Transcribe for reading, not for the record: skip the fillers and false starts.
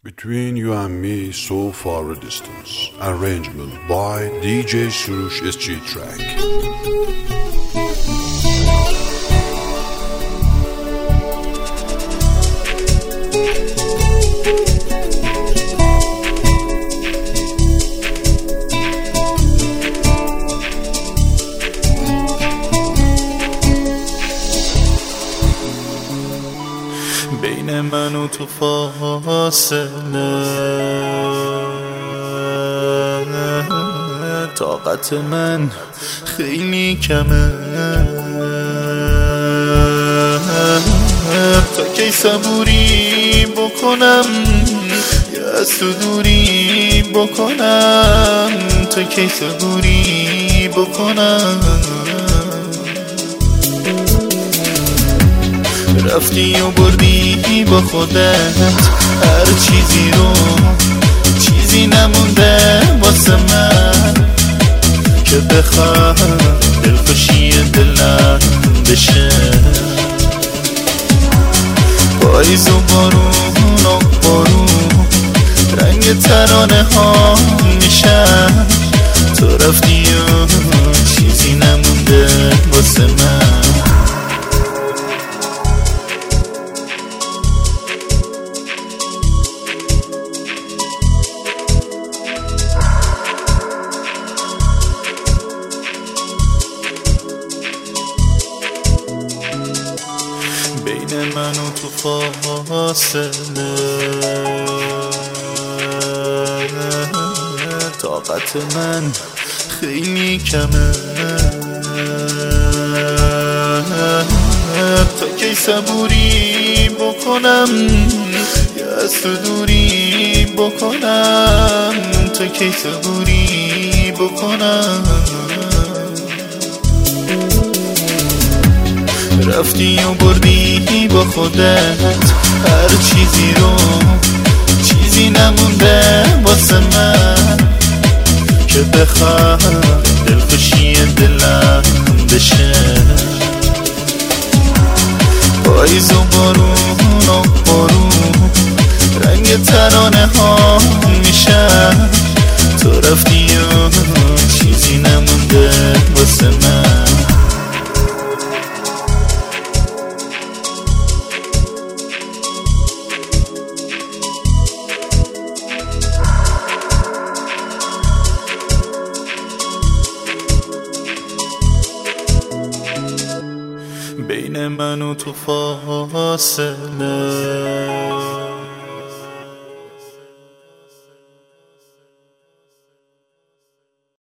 Between you and me, so far a distance. Arrangement by DJ Surush SG Track. بین من و تو فاصله طاقت من خیلی کمه تا کی صبوری بکنم یا از تو دوری بکنم تا کی صبوری بکنم رفتی و بردی با خودت هر چیزی رو چیزی نمونده واسه من که بخواد دلخوشی دلم بشه پاییز و بارون رنگ ترانه ها میشن تو رفتی و چیزی نمونده واسه من بین من و تو فاصله طاقت من خیلی کمه تا کی صبوری بکنم یا از تو دوری بکنم تا کی صبوری بکنم رفتی و بردی با خودت هر چیزی رو چیزی نمونده واسه من که بخواد دلخوشی دلم بشه پاییز و بارون رنگ ترانه ها میشن تو رفتی و چیزی نمونده واسه من بین من و تو فاصله